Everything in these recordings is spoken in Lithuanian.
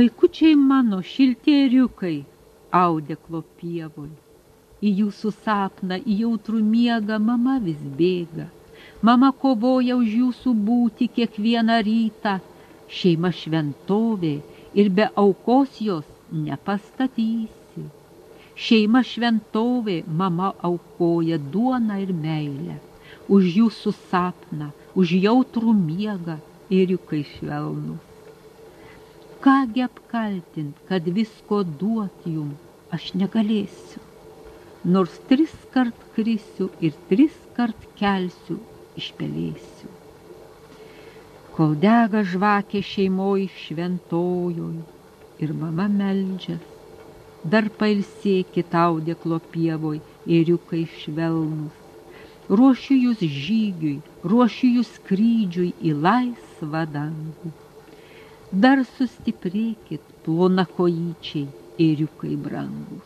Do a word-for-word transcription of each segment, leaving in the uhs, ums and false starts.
Vaikučiai mano, šiltėriukai, audeklo pievoj. Į jūsų sapną, į jautrų miegą mama vis bėga. Mama kovoja už jūsų būti kiekvieną rytą. Šeima šventovė ir be aukos jos nepastatysi. Šeima šventovė, mama aukoja duoną ir meilę. Už jūsų sapną, už jautrų miegą, ėriukai švelnus. Kągi apkaltint, kad visko duot jum aš negalėsiu. Nors tris kart krisiu ir tris kart kelsiu, išpelėsiu. Kol dega žvakė šeimoj šventojoj ir mama meldžias, dar pailsėkit audeklo pievoj, ėriukai švelnus. Ruošiu jūs žygiui, ruošiu jūs skrydžiui į laisvą dangų. Dar sustiprėkit, plonakojyčiai, ėriukai brangus.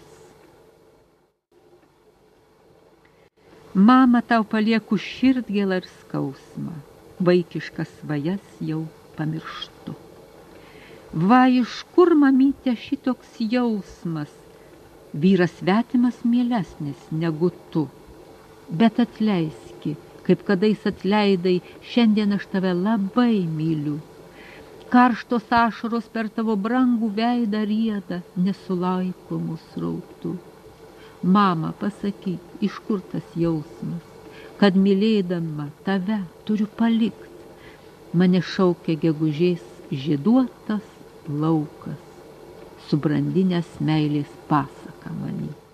Mama, tau palieku širdgėlą ir skausmą, vaikiškas svajas jau pamirštu. Va, iš kur, mamytė, šitoks jausmas, vyras svetimas mielesnis negu tu. Bet atleiski, kaip kadais atleidai, šiandien aš tave labai myliu. Karštos ašaros per tavo brangų veidą rieda nesulaikomų srautų. Mama, pasakyk, iš kur tas jausmas, kad mylėdama tave turiu palikt. Mane šaukia gegužės žieduotas laukas, subrandinęs meilės pasaką manį.